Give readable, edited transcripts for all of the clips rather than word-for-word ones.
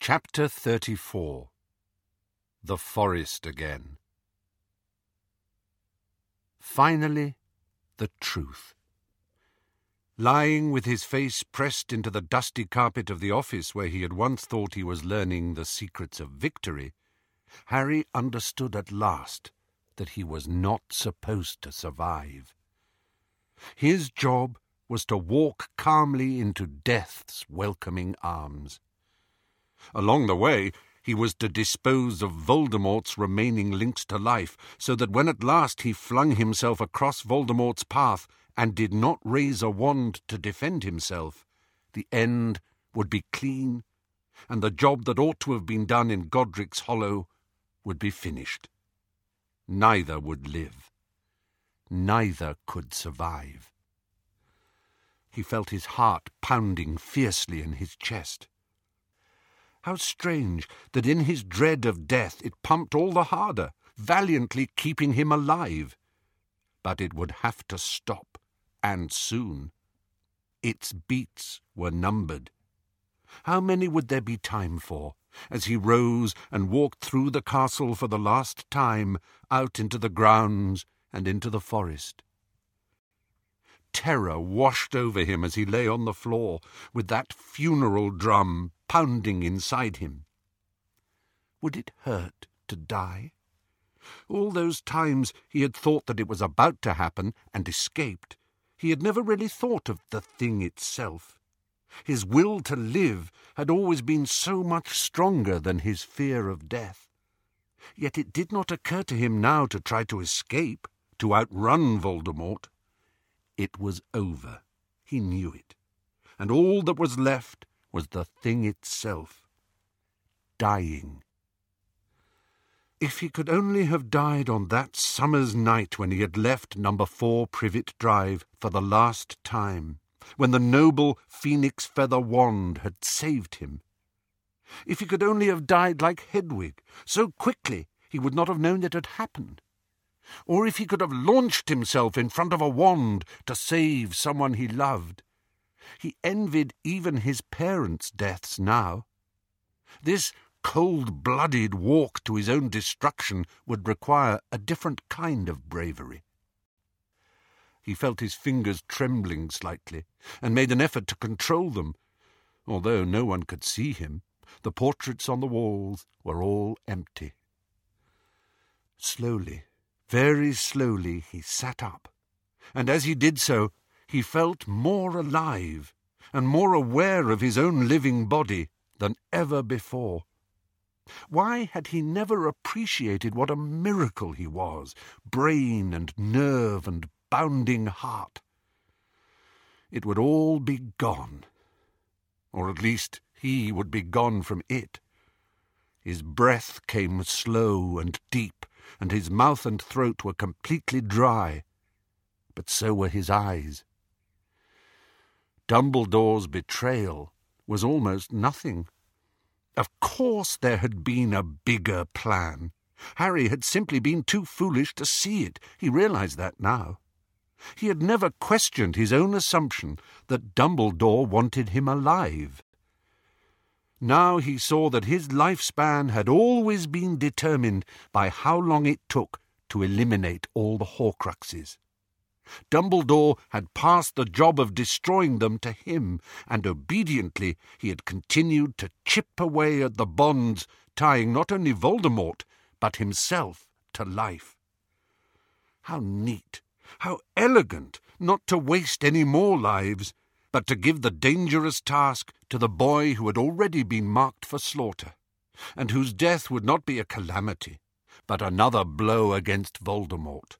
Chapter 34. The Forest Again. Finally, the truth. Lying with his face pressed into the dusty carpet of the office where he had once thought he was learning the secrets of victory, Harry understood at last that he was not supposed to survive. His job was to walk calmly into death's welcoming arms. Along the way, he was to dispose of Voldemort's remaining links to life, so that when at last he flung himself across Voldemort's path and did not raise a wand to defend himself, the end would be clean, and the job that ought to have been done in Godric's Hollow would be finished. Neither would live. Neither could survive. He felt his heart pounding fiercely in his chest. How strange that in his dread of death it pumped all the harder, valiantly keeping him alive. But it would have to stop, and soon. Its beats were numbered. How many would there be time for, as he rose and walked through the castle for the last time, out into the grounds and into the forest? Terror washed over him as he lay on the floor, with that funeral drum pounding inside him. Would it hurt to die? All those times he had thought that it was about to happen and escaped, he had never really thought of the thing itself. His will to live had always been so much stronger than his fear of death. Yet it did not occur to him now to try to escape, to outrun Voldemort. It was over. He knew it. And all that was left was the thing itself. Dying. If he could only have died on that summer's night when he had left number 4 Privet Drive for the last time, when the noble phoenix feather wand had saved him. If he could only have died like Hedwig, so quickly he would not have known it had happened. Or if he could have launched himself in front of a wand to save someone he loved. He envied even his parents' deaths now. This cold-blooded walk to his own destruction would require a different kind of bravery. He felt his fingers trembling slightly, and made an effort to control them. Although no one could see him, the portraits on the walls were all empty. Slowly, very slowly, he sat up, and as he did so, he felt more alive and more aware of his own living body than ever before. Why had he never appreciated what a miracle he was, brain and nerve and bounding heart? It would all be gone, or at least he would be gone from it. His breath came slow and deep, and his mouth and throat were completely dry, but so were his eyes. Dumbledore's betrayal was almost nothing. Of course there had been a bigger plan. Harry had simply been too foolish to see it. He realized that now. He had never questioned his own assumption that Dumbledore wanted him alive. Now he saw that his lifespan had always been determined by how long it took to eliminate all the Horcruxes. Dumbledore had passed the job of destroying them to him, and obediently he had continued to chip away at the bonds tying not only Voldemort, but himself to life. How neat, how elegant, not to waste any more lives, but to give the dangerous task to the boy who had already been marked for slaughter, and whose death would not be a calamity, but another blow against Voldemort.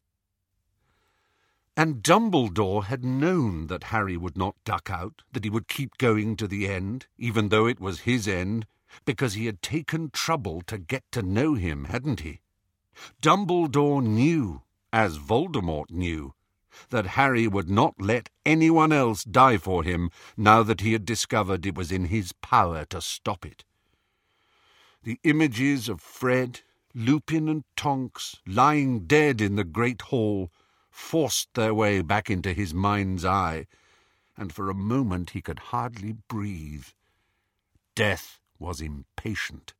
And Dumbledore had known that Harry would not duck out, that he would keep going to the end, even though it was his end, because he had taken trouble to get to know him, hadn't he? Dumbledore knew, as Voldemort knew, that Harry would not let anyone else die for him now that he had discovered it was in his power to stop it. The images of Fred, Lupin and Tonks lying dead in the great hall forced their way back into his mind's eye, and for a moment he could hardly breathe. Death was impatient.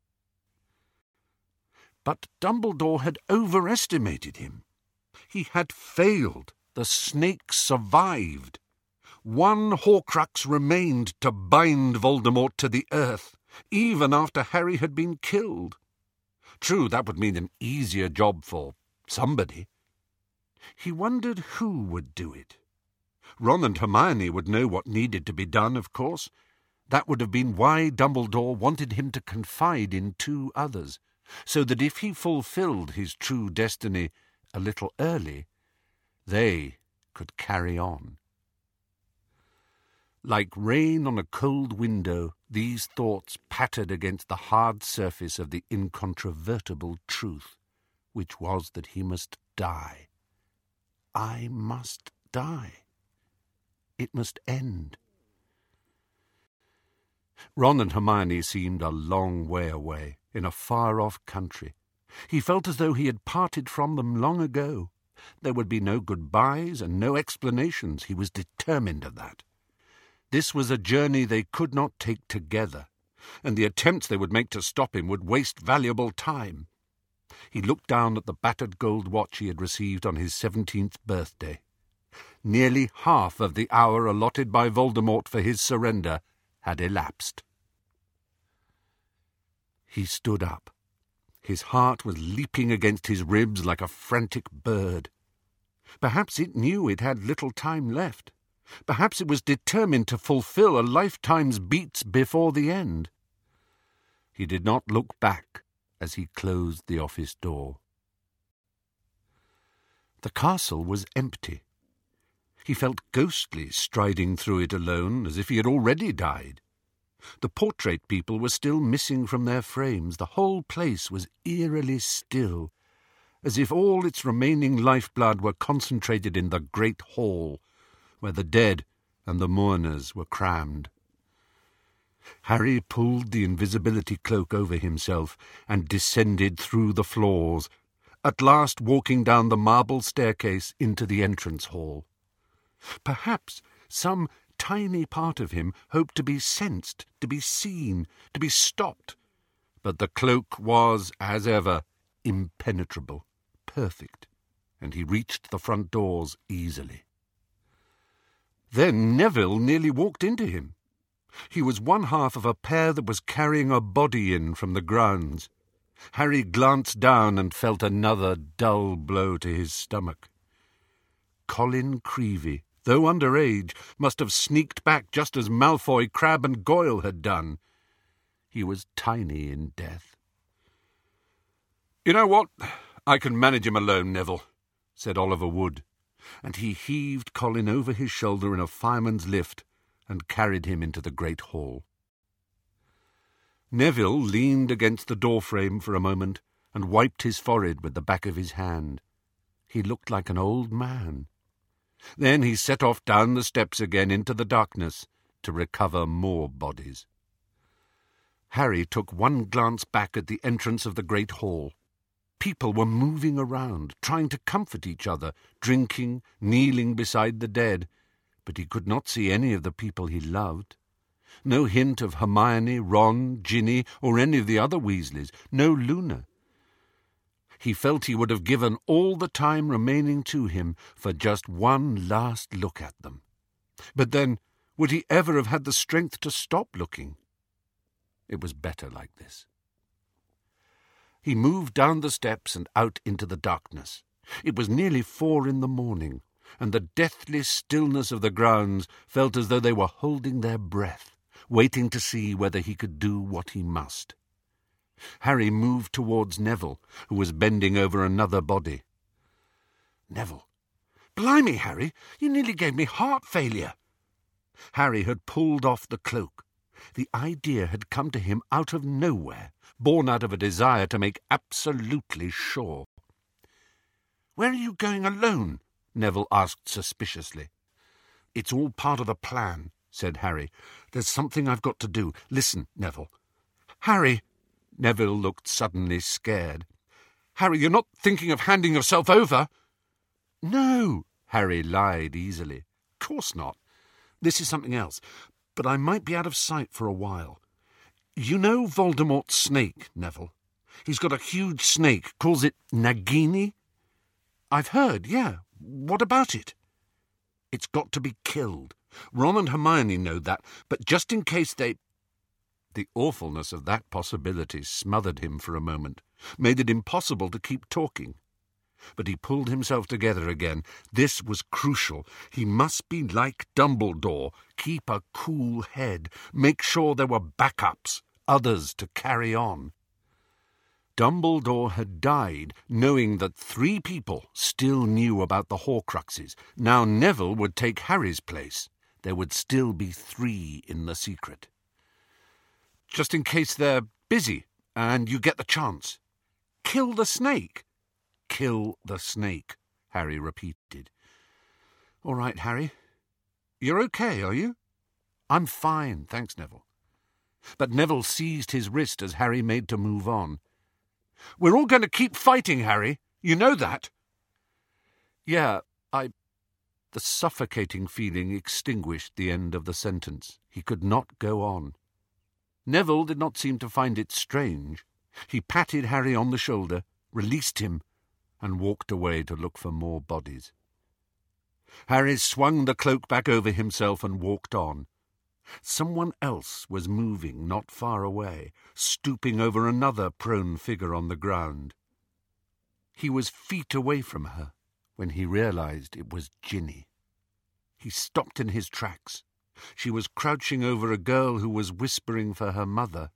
But Dumbledore had overestimated him. He had failed. The snake survived. One Horcrux remained to bind Voldemort to the earth, even after Harry had been killed. True, that would mean an easier job for somebody. He wondered who would do it. Ron and Hermione would know what needed to be done, of course. That would have been why Dumbledore wanted him to confide in 2 others, so that if he fulfilled his true destiny a little early, they could carry on. Like rain on a cold window, these thoughts pattered against the hard surface of the incontrovertible truth, which was that he must die. I must die. It must end. Ron and Hermione seemed a long way away, in a far-off country. He felt as though he had parted from them long ago. There would be no goodbyes and no explanations. He was determined of that. This was a journey they could not take together, and the attempts they would make to stop him would waste valuable time. He looked down at the battered gold watch he had received on his 17th birthday. Nearly half of the hour allotted by Voldemort for his surrender had elapsed. He stood up. His heart was leaping against his ribs like a frantic bird. Perhaps it knew it had little time left. Perhaps it was determined to fulfill a lifetime's beats before the end. He did not look back as he closed the office door. The castle was empty. He felt ghostly striding through it alone, as if he had already died. The portrait people were still missing from their frames. The whole place was eerily still, as if all its remaining lifeblood were concentrated in the great hall, where the dead and the mourners were crammed. Harry pulled the invisibility cloak over himself and descended through the floors, at last walking down the marble staircase into the entrance hall. Perhaps some tiny part of him hoped to be sensed, to be seen, to be stopped, but the cloak was, as ever, impenetrable, perfect, and he reached the front doors easily. Then Neville nearly walked into him. He was one half of a pair that was carrying a body in from the grounds. Harry glanced down and felt another dull blow to his stomach. Colin Creevey, though underage, must have sneaked back just as Malfoy, Crabbe and Goyle had done. He was tiny in death. "You know what? I can manage him alone, Neville," said Oliver Wood, and he heaved Colin over his shoulder in a fireman's lift and carried him into the great hall. Neville leaned against the doorframe for a moment and wiped his forehead with the back of his hand. He looked like an old man. Then he set off down the steps again into the darkness to recover more bodies. Harry took one glance back at the entrance of the great hall. People were moving around, trying to comfort each other, drinking, kneeling beside the dead, but he could not see any of the people he loved. No hint of Hermione, Ron, Ginny, or any of the other Weasleys. No Luna. He felt he would have given all the time remaining to him for just one last look at them. But then, would he ever have had the strength to stop looking? It was better like this. He moved down the steps and out into the darkness. It was nearly 4 a.m, and the deathly stillness of the grounds felt as though they were holding their breath, waiting to see whether he could do what he must. Harry moved towards Neville, who was bending over another body. "Neville, blimey, Harry, you nearly gave me heart failure." Harry had pulled off the cloak. The idea had come to him out of nowhere, born out of a desire to make absolutely sure. "Where are you going alone?" Neville asked suspiciously. "It's all part of the plan," said Harry. "There's something I've got to do. Listen, Neville." "Harry!" Neville looked suddenly scared. "Harry, you're not thinking of handing yourself over?" "No," Harry lied easily. "Of course not. This is something else. But I might be out of sight for a while. You know Voldemort's snake, Neville? He's got a huge snake, calls it Nagini. I've heard, yeah. What about it? It's got to be killed. Ron and Hermione know that, but just in case they... The awfulness of that possibility smothered him for a moment, made it impossible to keep talking. But he pulled himself together again. This was crucial. He must be like Dumbledore, keep a cool head, make sure there were backups, others to carry on. Dumbledore had died knowing that 3 people still knew about the Horcruxes. Now Neville would take Harry's place. There would still be 3 in the secret. Just in case they're busy and you get the chance. Kill the snake. Kill the snake, Harry repeated. All right, Harry. You're okay, are you? I'm fine, thanks, Neville. But Neville seized his wrist as Harry made to move on. We're all going to keep fighting, Harry. You know that. Yeah, The suffocating feeling extinguished the end of the sentence. He could not go on. Neville did not seem to find it strange. He patted Harry on the shoulder, released him, and walked away to look for more bodies. Harry swung the cloak back over himself and walked on. Someone else was moving not far away, stooping over another prone figure on the ground. He was feet away from her when he realized it was Ginny. He stopped in his tracks. She was crouching over a girl who was whispering for her mother.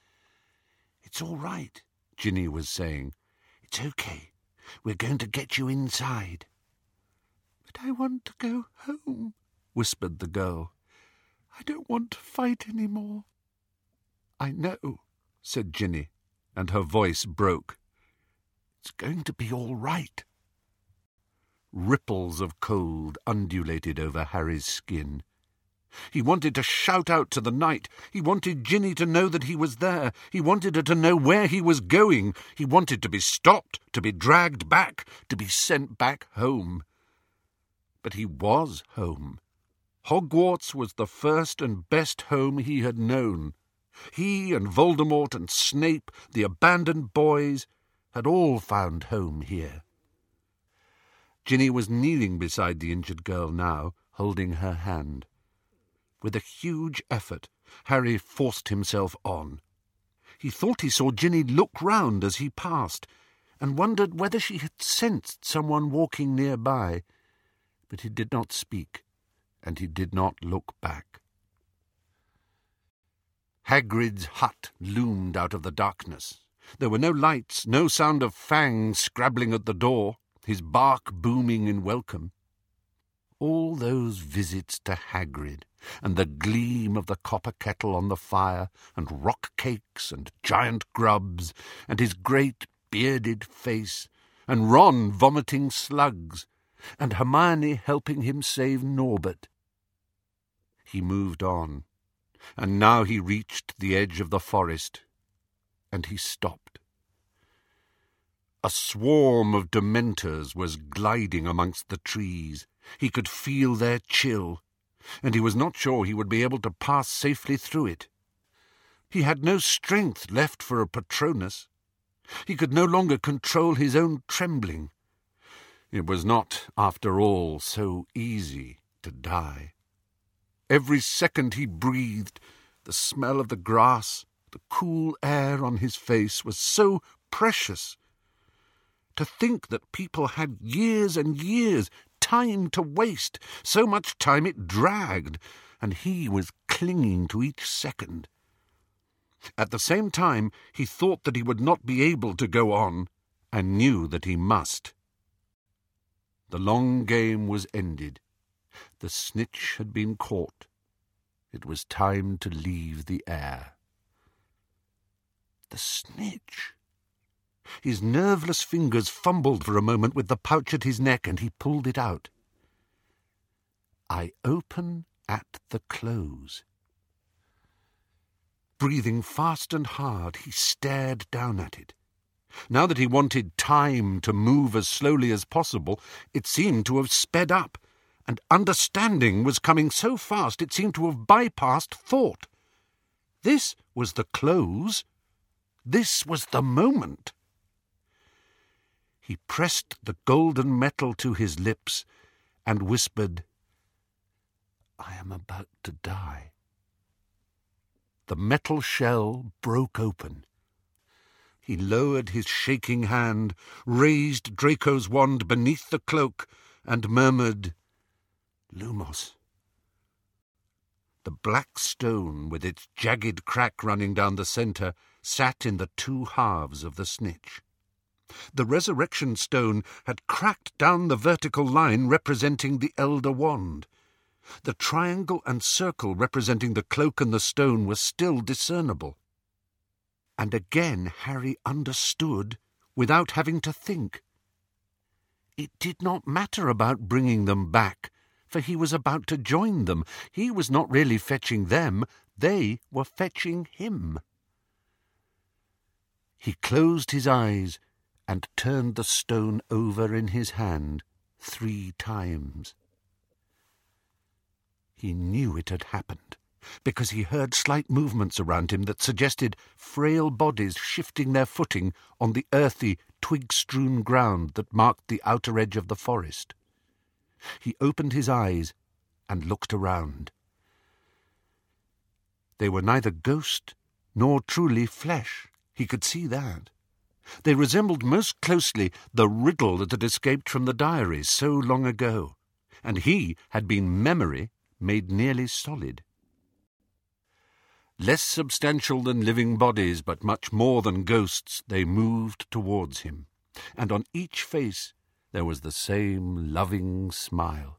"It's all right," Ginny was saying. "It's okay. We're going to get you inside." "But I want to go home," whispered the girl. "I don't want to fight any more." "I know," said Ginny, and her voice broke. "It's going to be all right." Ripples of cold undulated over Harry's skin. He wanted to shout out to the night. He wanted Ginny to know that he was there. He wanted her to know where he was going. He wanted to be stopped, to be dragged back, to be sent back home. But he was home. Hogwarts was the first and best home he had known. He and Voldemort and Snape, the abandoned boys, had all found home here. Ginny was kneeling beside the injured girl now, holding her hand. With a huge effort, Harry forced himself on. He thought he saw Ginny look round as he passed, and wondered whether she had sensed someone walking nearby. But he did not speak, and he did not look back. Hagrid's hut loomed out of the darkness. There were no lights, no sound of Fang scrabbling at the door, his bark booming in welcome. All those visits to Hagrid, and the gleam of the copper kettle on the fire, and rock cakes and giant grubs, and his great bearded face, and Ron vomiting slugs, and Hermione helping him save Norbert. He moved on, and now he reached the edge of the forest, and he stopped. A swarm of Dementors was gliding amongst the trees. He could feel their chill, and he was not sure he would be able to pass safely through it. He had no strength left for a Patronus. He could no longer control his own trembling. It was not, after all, so easy to die. Every second he breathed, the smell of the grass, the cool air on his face was so precious. To think that people had years and years, time to waste, so much time it dragged, and he was clinging to each second. At the same time, he thought that he would not be able to go on, and knew that he must. The long game was ended. The snitch had been caught. It was time to leave the air. The snitch! His nerveless fingers fumbled for a moment with the pouch at his neck, and he pulled it out. "I open at the close." Breathing fast and hard, he stared down at it. Now that he wanted time to move as slowly as possible, it seemed to have sped up, and understanding was coming so fast it seemed to have bypassed thought. This was the close. This was the moment. He pressed the golden metal to his lips and whispered, "I am about to die." The metal shell broke open. He lowered his shaking hand, raised Draco's wand beneath the cloak, and murmured, "Lumos." The black stone, with its jagged crack running down the centre, sat in the two halves of the snitch. The resurrection stone had cracked down the vertical line representing the elder wand. The triangle and circle representing the cloak and the stone were still discernible. And again Harry understood without having to think. It did not matter about bringing them back, for he was about to join them. He was not really fetching them, they were fetching him. He closed his eyes and turned the stone over in his hand 3 times. He knew it had happened, because he heard slight movements around him that suggested frail bodies shifting their footing on the earthy, twig-strewn ground that marked the outer edge of the forest. He opened his eyes and looked around. They were neither ghost nor truly flesh. He could see that. They resembled most closely the riddle that had escaped from the diaries so long ago, and he had been memory made nearly solid. Less substantial than living bodies, but much more than ghosts, they moved towards him, and on each face there was the same loving smile.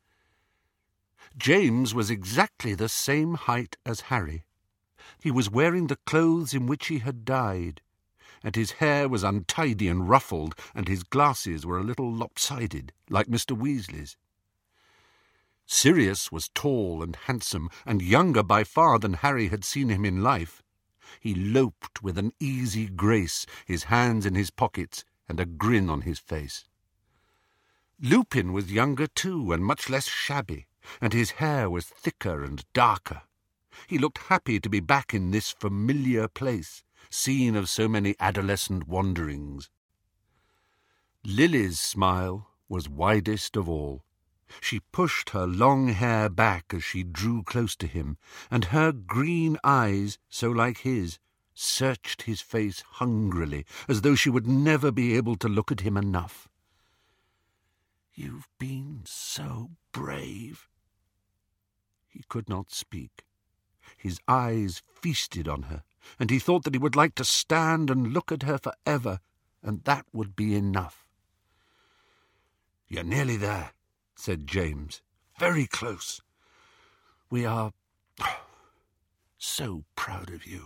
James was exactly the same height as Harry. He was wearing the clothes in which he had died, and his hair was untidy and ruffled, and his glasses were a little lopsided, like Mr. Weasley's. Sirius was tall and handsome, and younger by far than Harry had seen him in life. He loped with an easy grace, his hands in his pockets, and a grin on his face. Lupin was younger too, and much less shabby, and his hair was thicker and darker. He looked happy to be back in this familiar place, scene of so many adolescent wanderings. Lily's smile was widest of all. She pushed her long hair back as she drew close to him, and her green eyes, so like his, searched his face hungrily, as though she would never be able to look at him enough. "You've been so brave." He could not speak. His eyes feasted on her, and he thought that he would like to stand and look at her forever, and that would be enough. "You're nearly there," said James. "Very close. We are so proud of you."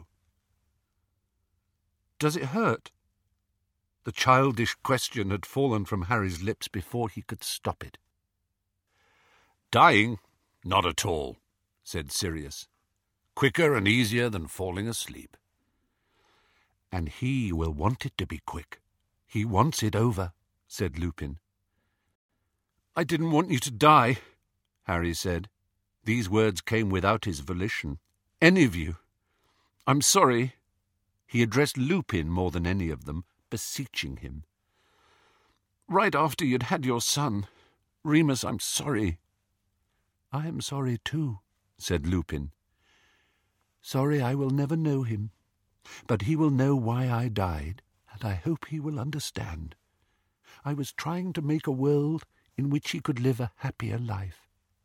"Does it hurt?" The childish question had fallen from Harry's lips before he could stop it. "Dying? Not at all," said Sirius. "Quicker and easier than falling asleep." "And he will want it to be quick. He wants it over," said Lupin. "I didn't want you to die," Harry said. These words came without his volition. "Any of you. I'm sorry." He addressed Lupin more than any of them, beseeching him. "Right after you'd had your son. Remus, I'm sorry." "I am sorry too," said Lupin. "Sorry I will never know him, but he will know why I died, and I hope he will understand. I was trying to make a world in which he could live a happier life."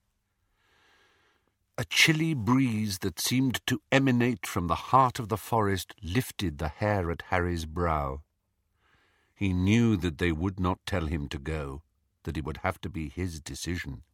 A chilly breeze that seemed to emanate from the heart of the forest lifted the hair at Harry's brow. He knew that they would not tell him to go, that it would have to be his decision.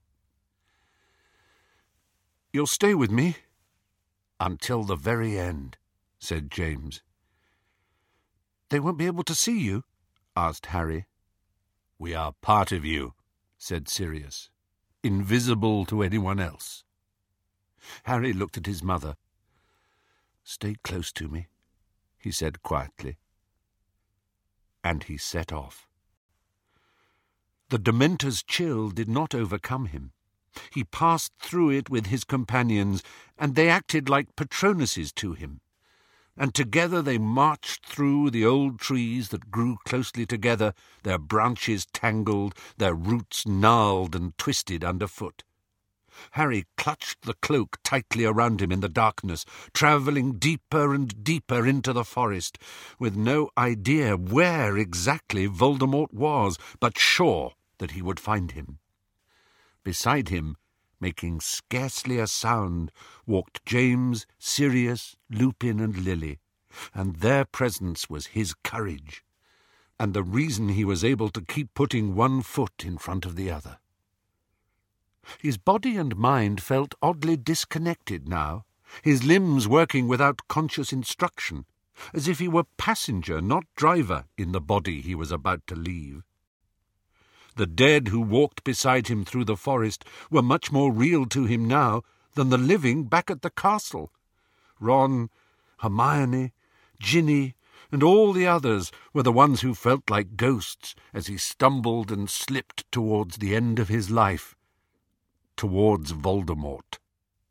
"You'll stay with me?" "Until the very end," said James. "They won't be able to see you?" asked Harry. "We are part of you," said Sirius, "invisible to anyone else." Harry looked at his mother. "Stay close to me," he said quietly. And he set off. The Dementor's chill did not overcome him. He passed through it with his companions, and they acted like patronuses to him. And together they marched through the old trees that grew closely together, their branches tangled, their roots gnarled and twisted underfoot. Harry clutched the cloak tightly around him in the darkness, travelling deeper and deeper into the forest, with no idea where exactly Voldemort was, but sure that he would find him. Beside him, making scarcely a sound, walked James, Sirius, Lupin, and Lily, and their presence was his courage, and the reason he was able to keep putting one foot in front of the other. His body and mind felt oddly disconnected now, his limbs working without conscious instruction, as if he were passenger, not driver, in the body he was about to leave. The dead who walked beside him through the forest were much more real to him now than the living back at the castle. Ron, Hermione, Ginny, and all the others were the ones who felt like ghosts as he stumbled and slipped towards the end of his life, towards Voldemort.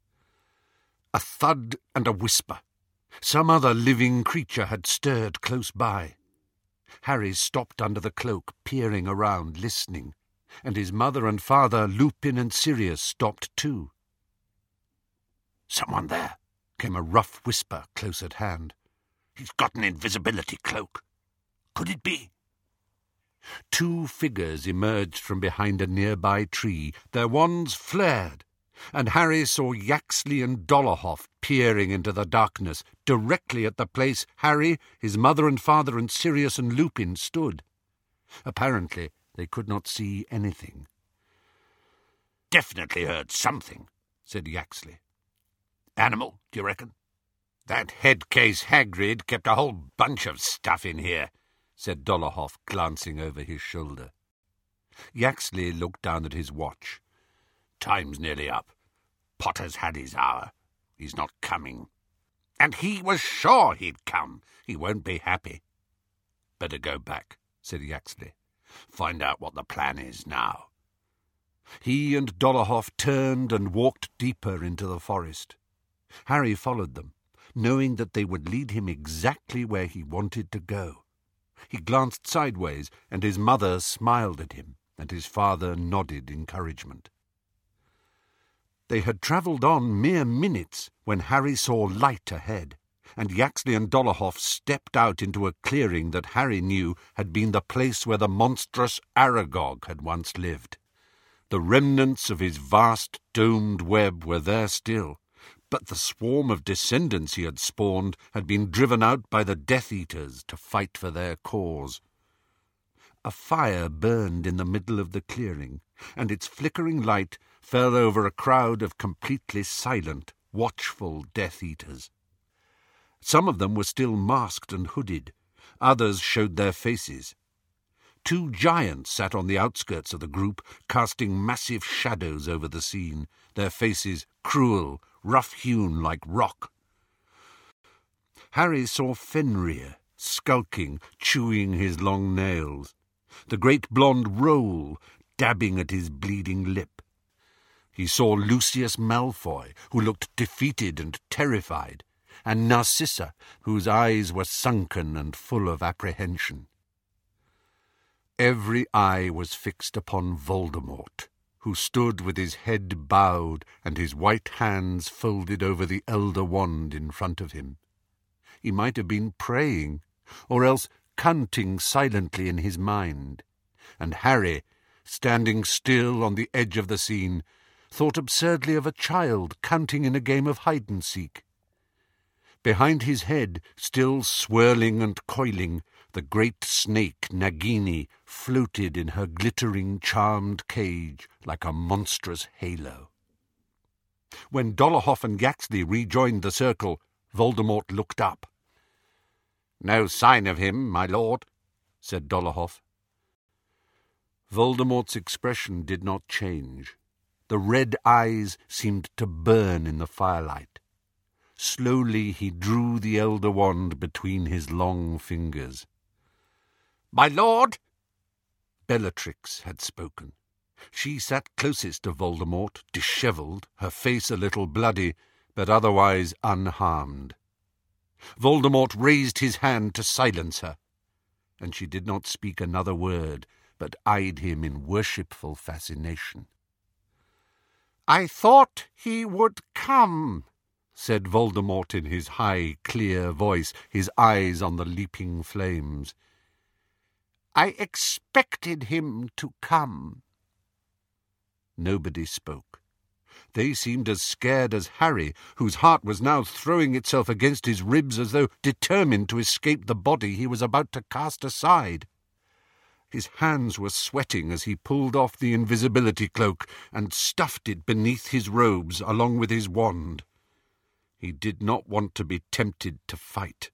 A thud and a whisper. Some other living creature had stirred close by. Harry stopped under the cloak, peering around, listening, and his mother and father, Lupin and Sirius, stopped too. "Someone there," came a rough whisper close at hand. "He's got an invisibility cloak. Could it be?" Two figures emerged from behind a nearby tree. Their wands flared, and Harry saw Yaxley and Dolohov peering into the darkness, directly at the place Harry, his mother and father, and Sirius and Lupin stood. Apparently, they could not see anything. "Definitely heard something," said Yaxley. "Animal, do you reckon?" "That head case Hagrid kept a whole bunch of stuff in here," said Dolohov, glancing over his shoulder. Yaxley looked down at his watch. "Time's nearly up. Potter's had his hour. He's not coming. And he was sure he'd come. He won't be happy." "Better go back," said Yaxley. "Find out what the plan is now." He and Dolohov turned and walked deeper into the forest. Harry followed them, knowing that they would lead him exactly where he wanted to go. He glanced sideways, and his mother smiled at him, and his father nodded encouragement. They had travelled on mere minutes when Harry saw light ahead, and Yaxley and Dolohov stepped out into a clearing that Harry knew had been the place where the monstrous Aragog had once lived. The remnants of his vast domed web were there still, but the swarm of descendants he had spawned had been driven out by the Death Eaters to fight for their cause. A fire burned in the middle of the clearing, and its flickering light fell over a crowd of completely silent, watchful Death Eaters. Some of them were still masked and hooded. Others showed their faces. Two giants sat on the outskirts of the group, casting massive shadows over the scene, their faces cruel, rough-hewn like rock. Harry saw Fenrir, skulking, chewing his long nails, the great blonde Roll dabbing at his bleeding lip. He saw Lucius Malfoy, who looked defeated and terrified, and Narcissa, whose eyes were sunken and full of apprehension. Every eye was fixed upon Voldemort, who stood with his head bowed and his white hands folded over the Elder Wand in front of him. He might have been praying, or else counting silently in his mind, and Harry, standing still on the edge of the scene, thought absurdly of a child counting in a game of hide-and-seek. Behind his head, still swirling and coiling, the great snake Nagini floated in her glittering, charmed cage like a monstrous halo. When Dolohov and Yaxley rejoined the circle, Voldemort looked up. "No sign of him, my lord," said Dolohov. Voldemort's expression did not change. The red eyes seemed to burn in the firelight. Slowly he drew the Elder Wand between his long fingers. "My lord!" Bellatrix had spoken. She sat closest to Voldemort, dishevelled, her face a little bloody, but otherwise unharmed. Voldemort raised his hand to silence her, and she did not speak another word, but eyed him in worshipful fascination. "I thought he would come," said Voldemort in his high, clear voice, his eyes on the leaping flames. "I expected him to come." Nobody spoke. They seemed as scared as Harry, whose heart was now throwing itself against his ribs as though determined to escape the body he was about to cast aside. His hands were sweating as he pulled off the invisibility cloak and stuffed it beneath his robes along with his wand. He did not want to be tempted to fight.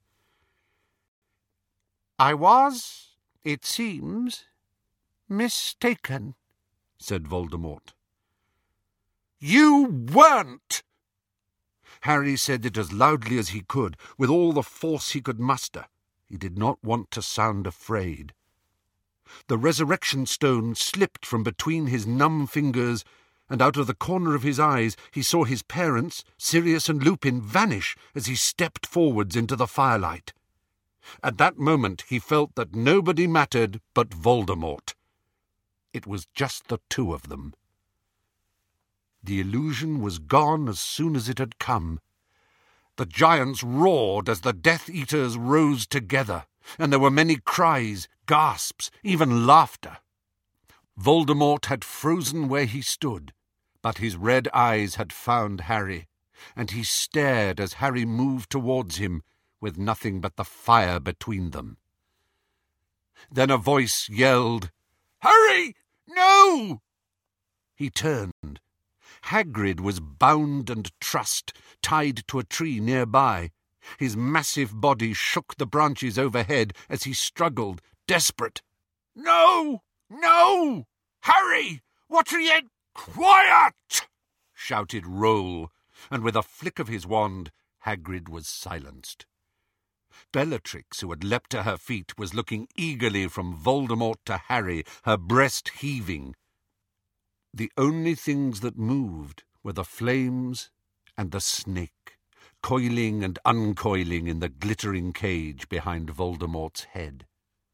"I was, it seems, mistaken," said Voldemort. "You weren't!" Harry said it as loudly as he could, with all the force he could muster. He did not want to sound afraid. The resurrection stone slipped from between his numb fingers, and out of the corner of his eyes he saw his parents, Sirius and Lupin, vanish as he stepped forwards into the firelight. At that moment he felt that nobody mattered but Voldemort. It was just the two of them. The illusion was gone as soon as it had come. The giants roared as the Death Eaters rose together, and there were many cries, gasps, even laughter. Voldemort had frozen where he stood, but his red eyes had found Harry, and he stared as Harry moved towards him with nothing but the fire between them. Then a voice yelled, "Harry, no!" He turned. Hagrid was bound and trussed, tied to a tree nearby. His massive body shook the branches overhead as he struggled, desperate. "No! No! Harry! What are you—" "Quiet!" shouted Roll, and with a flick of his wand, Hagrid was silenced. Bellatrix, who had leapt to her feet, was looking eagerly from Voldemort to Harry, her breast heaving. The only things that moved were the flames and the snake, coiling and uncoiling in the glittering cage behind Voldemort's head.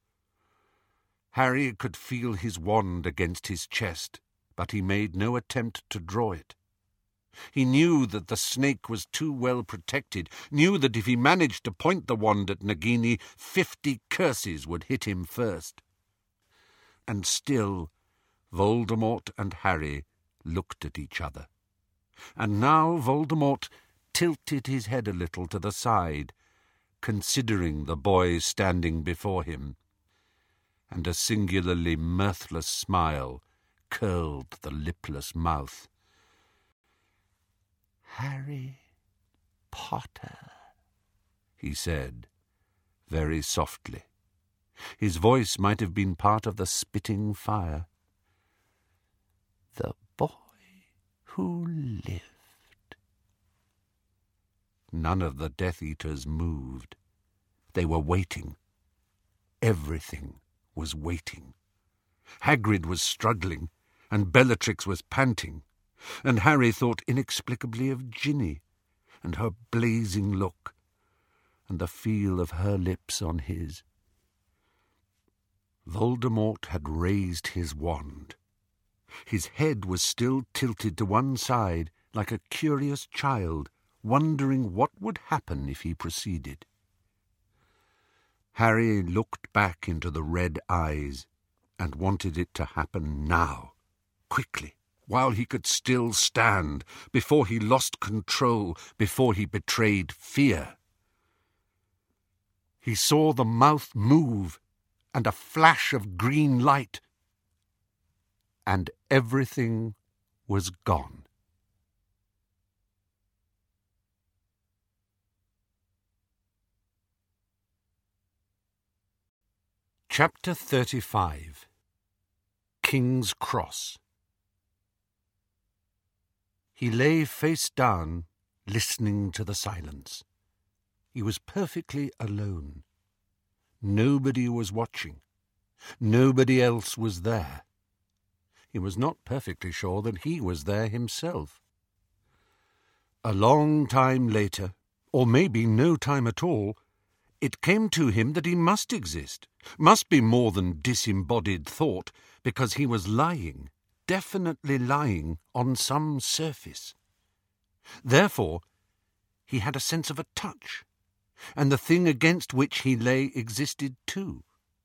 Harry could feel his wand against his chest, but he made no attempt to draw it. He knew that the snake was too well protected, knew that if he managed to point the wand at Nagini, 50 curses would hit him first. And still, Voldemort and Harry looked at each other. And now Voldemort tilted his head a little to the side, considering the boy standing before him, and a singularly mirthless smile curled the lipless mouth. "Harry Potter," he said, very softly. His voice might have been part of the spitting fire. "The boy who lived." None of the Death Eaters moved. They were waiting. Everything was waiting. Hagrid was struggling, and Bellatrix was panting, and Harry thought inexplicably of Ginny, and her blazing look, and the feel of her lips on his. Voldemort had raised his wand. His head was still tilted to one side, like a curious child, wondering what would happen if he proceeded. Harry looked back into the red eyes, and wanted it to happen now, quickly, while he could still stand, before he lost control, before he betrayed fear. He saw the mouth move, and a flash of green light, and everything was gone. Chapter 35. King's Cross. He lay face down, listening to the silence. He was perfectly alone. Nobody was watching. Nobody else was there. He was not perfectly sure that he was there himself. A long time later, or maybe no time at all, it came to him that he must exist, must be more than disembodied thought, because he was lying, definitely lying, on some surface. Therefore, he had a sense of a touch, and the thing against which he lay existed too.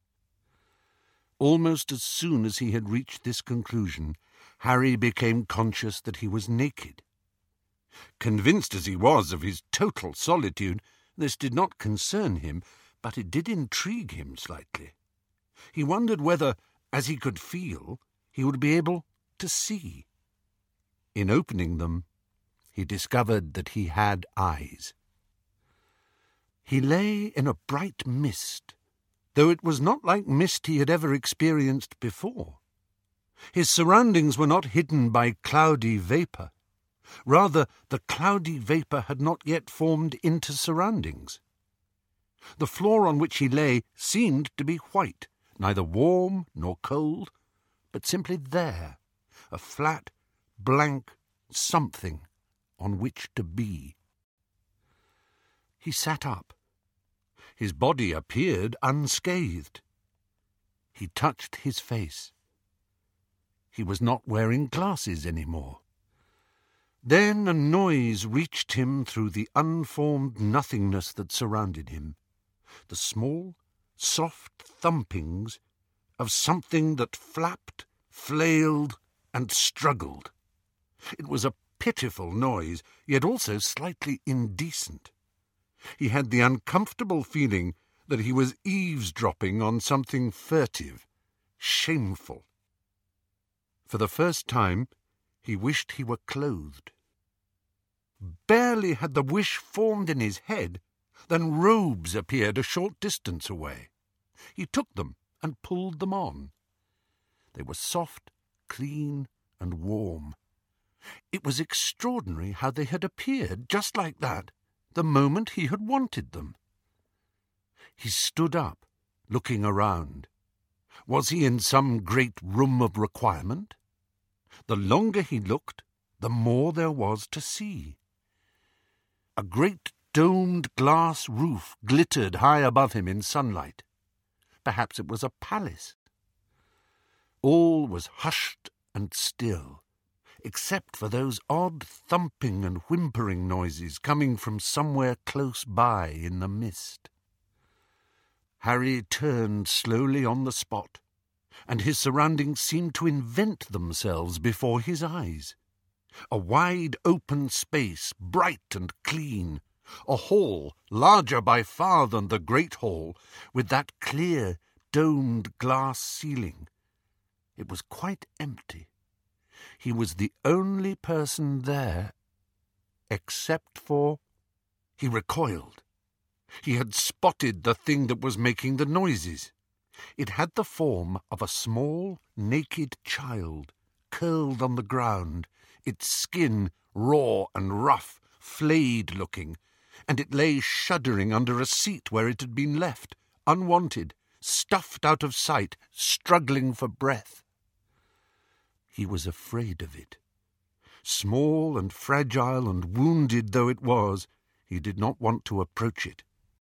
Almost as soon as he had reached this conclusion, Harry became conscious that he was naked. Convinced as he was of his total solitude, this did not concern him, but it did intrigue him slightly. He wondered whether, as he could feel, he would be able to see. In opening them, he discovered that he had eyes. He lay in a bright mist, though it was not like mist he had ever experienced before. His surroundings were not hidden by cloudy vapour. Rather, the cloudy vapour had not yet formed into surroundings. The floor on which he lay seemed to be white, neither warm nor cold, but simply there, a flat, blank something on which to be. He sat up. His body appeared unscathed. He touched his face. He was not wearing glasses any more. Then a noise reached him through the unformed nothingness that surrounded him, the small, soft thumpings of something that flapped, flailed, and struggled. It was a pitiful noise, yet also slightly indecent. He had the uncomfortable feeling that he was eavesdropping on something furtive, shameful. For the first time, he wished he were clothed. Barely had the wish formed in his head than robes appeared a short distance away. He took them and pulled them on. They were soft, clean, and warm. It was extraordinary how they had appeared, just like that, the moment he had wanted them. He stood up, looking around. Was he in some great room of requirement? The longer he looked, the more there was to see. A great domed glass roof glittered high above him in sunlight. Perhaps it was a palace. All was hushed and still, except for those odd thumping and whimpering noises coming from somewhere close by in the mist. Harry turned slowly on the spot, and his surroundings seemed to invent themselves before his eyes. A wide open space, bright and clean, a hall larger by far than the great hall, with that clear, domed glass ceiling. It was quite empty. He was the only person there, except for... He recoiled. He had spotted the thing that was making the noises. It had the form of a small, naked child, curled on the ground, its skin raw and rough, flayed-looking, and it lay shuddering under a seat where it had been left, unwanted, stuffed out of sight, struggling for breath. He was afraid of it. Small and fragile and wounded though it was, he did not want to approach it.